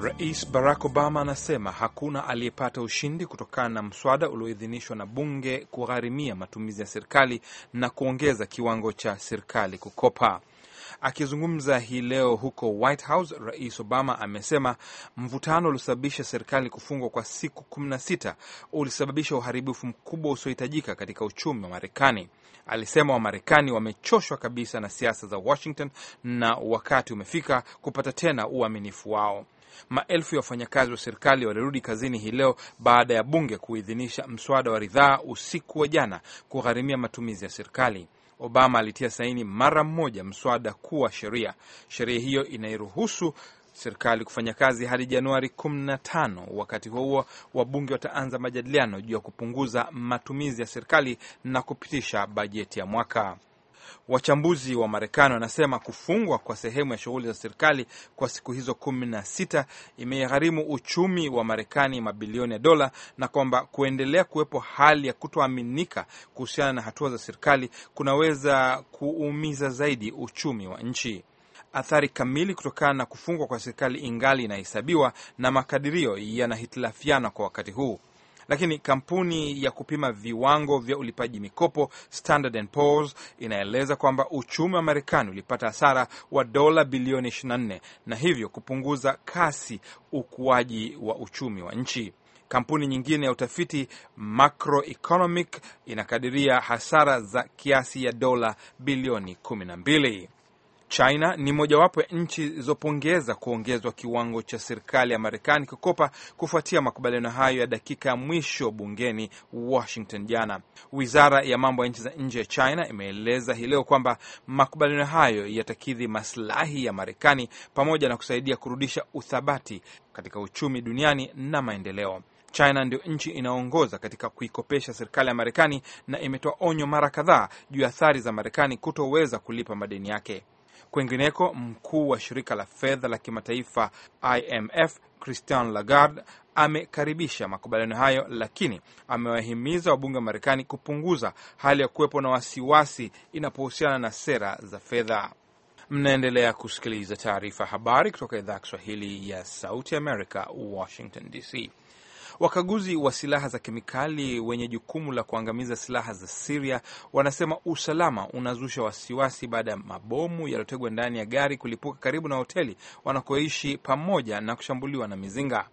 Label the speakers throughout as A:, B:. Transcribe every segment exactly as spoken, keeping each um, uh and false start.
A: Rais Barack Obama anasema hakuna aliyepata ushindi kutokana na mswada ulioidhinishwa na bunge kugharimia matumizi ya serikali na kuongeza kiwango cha serikali kukopa. Akizungumza hii leo huko White House, Rais Obama amesema mvutano uliosababisha serikali kufungwa kwa siku kumi na sita ulisababisha uharibifu mkubwa usiohitajika katika uchumi wa Marekani. Alisema Wamarekani wamechoshwa kabisa na siasa za Washington na wakati umefika kupata tena uaminifu wao. Maelfu ya wafanyakazi wa serikali walirudi kazini hii leo baada ya bunge kuidhinisha mswada wa ridhaa usiku wa jana kugharimia matumizi ya serikali. Obama alitia saini mara moja mswada kuwa sheria. Sheria hiyo inairuhusu serikali kufanya kazi hadi Januari kumi na tano. Wakati huo wabunge wataanza majadiliano juu ya kupunguza matumizi ya serikali na kupitisha bajeti ya mwaka. Wachambuzi wa Marekani wanasema kufungwa kwa sehemu ya shughuli za serikali kwa siku hizo kumi na sita imegharimu uchumi wa Marekani mabilioni ya dola, na kwamba kuendelea kuwepo hali ya kutoaminika kuhusiana na hatua za serikali kunaweza kuumiza zaidi uchumi wa nchi. Athari kamili kutokana na kufungwa kwa serikali ingali inahesabiwa na makadirio yanahitilafiana kwa wakati huu. Lakini kampuni ya kupima viwango vya ulipaji mikopo Standard and Poor's inaeleza kwamba uchumi wa Marekani ulipata hasara wa dola bilioni ishirini na nne na hivyo kupunguza kasi ukuaji wa uchumi wa nchi. Kampuni nyingine ya utafiti Macroeconomic inakadiria hasara za kiasi ya dola bilioni kumi na mbili. China ni mojawapo ya nchi zilizopongeza kuongezwa kiwango cha serikali ya Marekani kukopa kufuatia makubaliano hayo ya dakika ya mwisho bungeni Washington jana. Wizara ya mambo ya nchi za nje ya China imeeleza hii leo kwamba makubaliano hayo yatakidhi maslahi ya Marekani pamoja na kusaidia kurudisha uthabati katika uchumi duniani na maendeleo. China ndio nchi inaongoza katika kuikopesha serikali ya Marekani na imetoa onyo mara kadhaa juu ya athari za Marekani kutoweza kulipa madeni yake. Kwengineko, mkuu wa shirika la fedha la kimataifa I M F Christine Lagarde amekaribisha makubaliano hayo, lakini amewahimiza wabunge wa Marekani kupunguza hali ya kuwepo na wasiwasi inapohusiana na sera za fedha. Mnaendelea kusikiliza taarifa habari kutoka idhaa ya Kiswahili ya Sauti America, Washington D C. Wakaguzi wa silaha za kemikali wenye jukumu la kuangamiza silaha za Syria wanasema usalama unazusha wasiwasi baada ya mabomu yaliyotegwa ndani ya gari kulipuka karibu na hoteli wanakoishi pamoja na kushambuliwa na mizinga.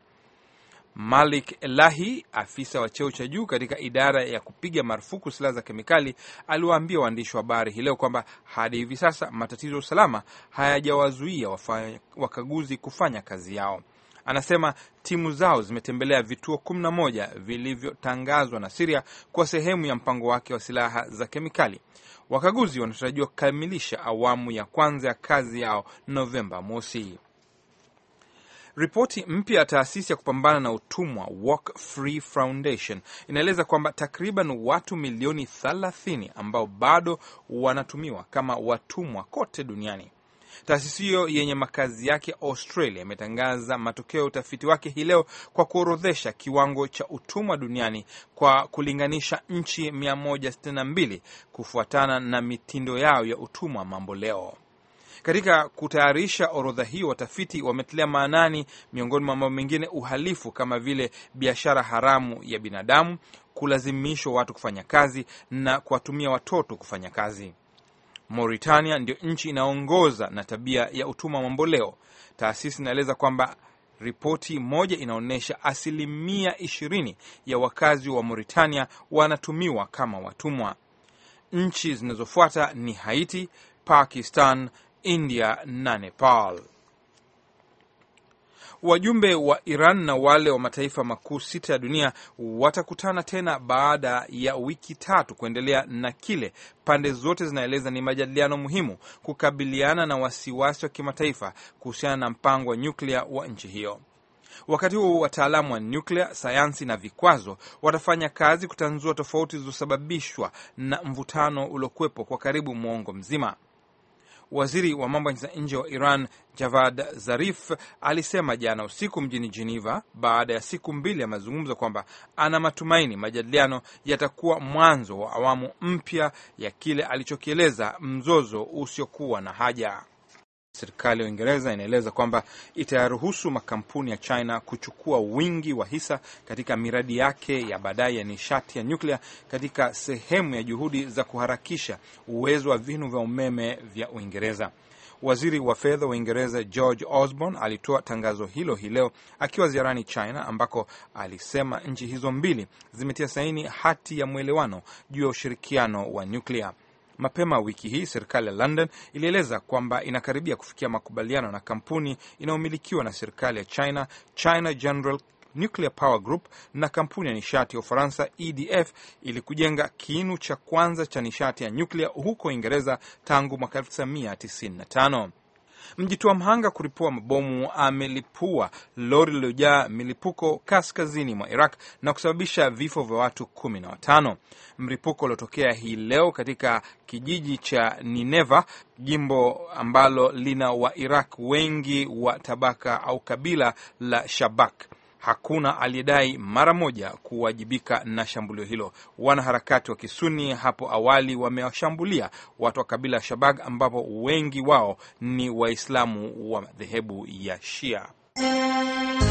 A: Malik Elahi, afisa wa cheo cha juu katika idara ya kupiga marufuku silaha za kemikali, aliwaambia waandishi wa habari hii leo kwamba hadi hivi sasa matatizo ya usalama hayajawazuia wakaguzi kufanya kazi yao. Anasema timu zao zimetembelea vituo kumi na moja vilivyotangazwa na Syria kwa sehemu ya mpango wake wa silaha za kemikali. Wakaguzi wanatarajiwa kukamilisha awamu ya kwanza ya kazi yao Novemba mosi. Ripoti mpya ya taasisi ya kupambana na utumwa Walk Free Foundation inaeleza kwamba takriban watu milioni thelathini ambao bado wanatumiwa kama watumwa kote duniani. Taasisi hiyo yenye makazi yake Australia imetangaza matokeo ya utafiti wake hii leo kwa kuorodhesha kiwango cha utumwa duniani kwa kulinganisha nchi mia moja sitini na mbili kufuatana na mitindo yao ya utumwa mambo leo. Katika kutayarisha orodha hiyo, watafiti wametilia maanani miongoni mwa mambo mengine uhalifu kama vile biashara haramu ya binadamu, kulazimishwa watu kufanya kazi na kuwatumia watoto kufanya kazi. Mauritania ndio nchi inaongoza na tabia ya utumwa mamboleo. Taasisi inaeleza kwamba ripoti moja inaonyesha asilimia ishirini ya wakazi wa Mauritania wanatumiwa kama watumwa. Nchi zinazofuata ni Haiti, Pakistan, India na Nepal. Wajumbe wa Iran na wale wa mataifa makuu sita ya dunia watakutana tena baada ya wiki tatu kuendelea na kile pande zote zinaeleza ni majadiliano muhimu kukabiliana na wasiwasi wa kimataifa kuhusiana na mpango wa nyuklia wa nchi hiyo. Wakati huo wataalamu wa nyuklia, sayansi na vikwazo watafanya kazi kutanzua tofauti zilizosababishwa na mvutano uliokuwepo kwa karibu muongo mzima. Waziri wa mambo ya nje wa Iran Javad Zarif alisema jana usiku mjini Geneva baada ya siku mbili ya mazungumzo kwamba ana matumaini majadiliano yatakuwa mwanzo wa awamu mpya ya kile alichokieleza mzozo usiokuwa na haja. Serikali ya Uingereza inaeleza kwamba itayaruhusu makampuni ya China kuchukua wingi wa hisa katika miradi yake ya baadaye ya nishati ya nyuklia katika sehemu ya juhudi za kuharakisha uwezo wa vinu vya umeme vya Uingereza. Waziri wa fedha wa Uingereza George Osborne alitoa tangazo hilo hii leo akiwa ziarani China, ambako alisema nchi hizo mbili zimetia saini hati ya mwelewano juu ya ushirikiano wa nyuklia. Mapema wiki hii serikali ya London ilieleza kwamba inakaribia kufikia makubaliano na kampuni inayomilikiwa na serikali ya China, China General Nuclear Power Group, na kampuni ya nishati ya Ufaransa E D F ili kujenga kinu cha kwanza cha nishati ya nyuklia huko Uingereza tangu mwaka elfu tisa mia tisini na tano. Mjitoa mhanga kulipua mabomu amelipua lori lililojaa milipuko kaskazini mwa Iraq na kusababisha vifo vya watu kumi na watano. Mlipuko uliotokea hii leo katika kijiji cha Nineva, jimbo ambalo lina wa Iraq wengi wa tabaka au kabila la Shabak. Hakuna aliyedai mara moja kuwajibika na shambulio hilo. Wanaharakati wa Kisuni hapo awali wamewashambulia watu wa kabila ya Shabak, ambapo wengi wao ni Waislamu wa dhehebu ya Shia.